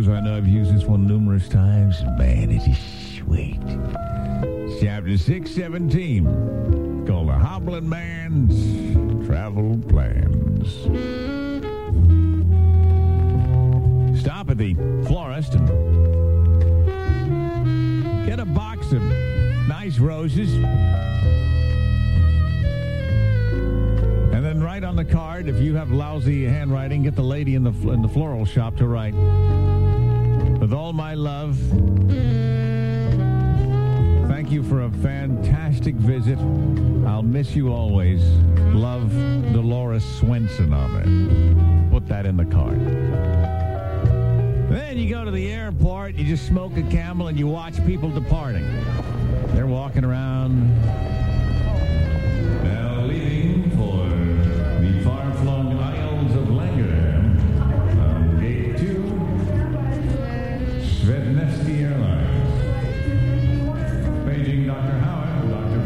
I know I've used this one numerous times. Man, it is sweet. Chapter 617, called The Hobbling Man's Travel Plans. Stop at the florist and get a box of nice roses. And then write on the card, if you have lousy handwriting, get the lady in the floral shop to write, "With all my love, thank you for a fantastic visit. I'll miss you always. Love, Dolores Swenson," on it. Put that in the card. Then you go to the airport, you just smoke a Camel, and you watch people departing. They're walking around. Now leaving for the far-flung Isles of Langenham on Gate 2, Svednesky Airlines. Paging Dr. Howard, Dr.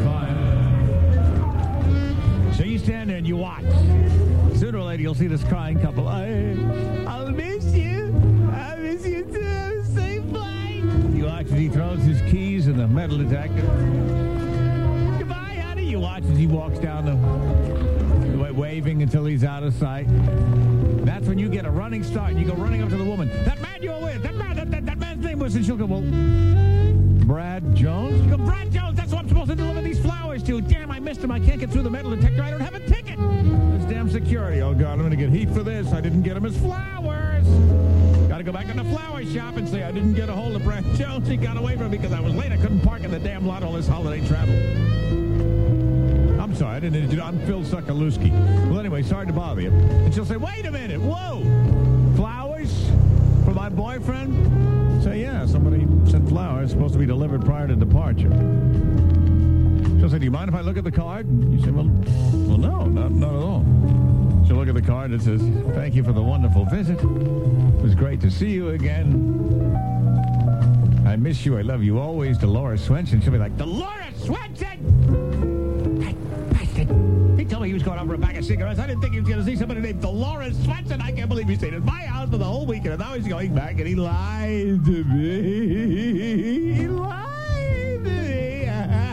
Fine. So you stand there and you watch. Sooner or later, you'll see this crying couple. I'll miss you. I'll miss you too. Have a safe flight. You watch as he throws his keys in the metal detector. Goodbye, honey. You watch as he walks down the way, waving until he's out of sight. That's when you get a running start. You go running up to the woman. That man you were with. That man's name was. And she'll go, well, Brad Jones? You go, Brad Jones. That's what I'm supposed to deliver these flowers to. Damn, I missed him. I can't get through the metal detector. I don't have a ticket. This damn security. Oh, God, I'm going to get heat for this. I didn't get him his flowers. Got to go back in the flower shop and say I didn't get a hold of Brad Jones. He got away from me because I was late. I couldn't park in the damn lot all this holiday travel. I'm sorry. I didn't. I'm Phil Sokolowski. Well, anyway, sorry to bother you. And she'll say, wait a minute. Whoa. Flowers for my boyfriend? Say, yeah, somebody sent flowers supposed to be delivered prior to departure. She'll say, do you mind if I look at the card? You say, well, no, not at all. She'll look at the card that says, thank you for the wonderful visit. It was great to see you again. I miss you. I love you always. Dolores Swenson. She'll be like, Dolores Swenson! That bastard. He told me he was going out for a pack of cigarettes. I didn't think he was going to see somebody named Dolores Swenson. I can't believe he stayed at my house for the whole weekend. And now he's going back and he lied to me. He lied to me.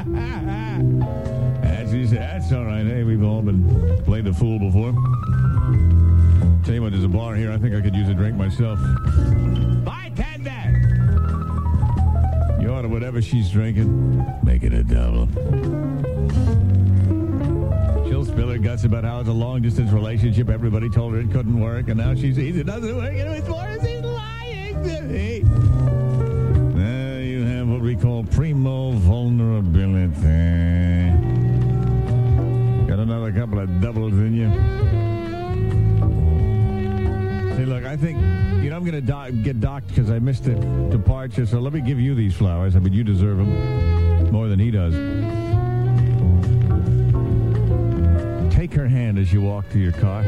That's all right. Hey, we've all been played the fool before. Tell you what, there's a bar here. I think I could use a drink myself. Bartender! You order whatever she's drinking. Make it a double. She'll spill her guts about how it's a long-distance relationship. Everybody told her it couldn't work, and now she sees it doesn't work, and it's more as he's lying to me. Now you have what we call primo vulnerability. Got another couple of doubles in you. Say, look, I think, I'm going to get docked because I missed the departure, so let me give you these flowers. I mean, you deserve them more than he does. Take her hand as you walk to your car.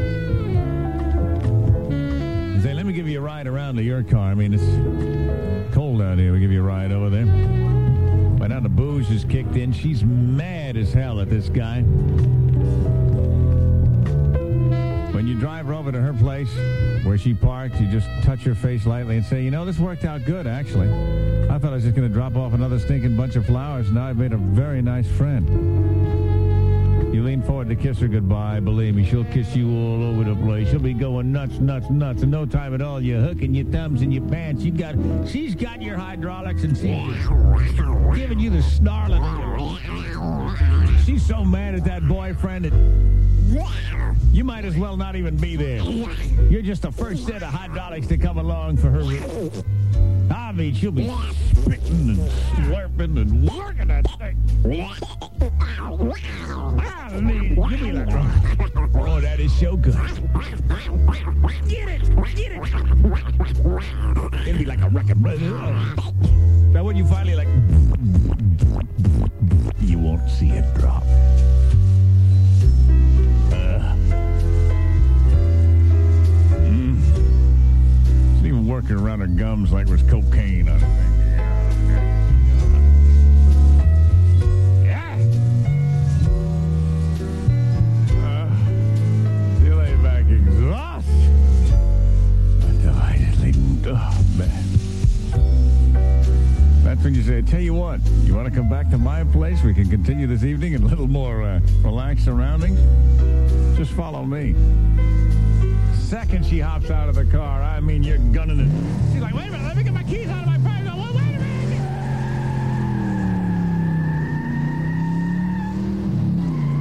And say, let me give you a ride around to your car. I mean, it's cold out here. We'll give you a ride over there. By now the booze is kicked in. She's mad as hell at this guy. When you drive over to her place where she parked, you just touch her face lightly and say, this worked out good, actually. I thought I was just going to drop off another stinking bunch of flowers. Now I've made a very nice friend. You lean forward to kiss her goodbye. Believe me, she'll kiss you all over the place. She'll be going nuts, nuts, nuts. In no time at all, you're hooking your thumbs in your pants. She's got your hydraulics and she's giving you the snarling. She's so mad at that boyfriend that you might as well not even be there. You're just the first set of hydraulics to come along for her. I mean, she'll be spitting and slurping and working that thing. I mean, you'll be like, oh, that is so good. Get it. It'll be like a record. Now, when you finally you won't see it drop. She's even working around her gums like there's cocaine on it. Exhausted. Undividedly. Oh, man. when you say, tell you what, you want to come back to my place? We can continue this evening in a little more relaxed surroundings. Just follow me. Second she hops out of the car, I mean, you're gunning it. She's like, wait a minute, let me get my keys out of my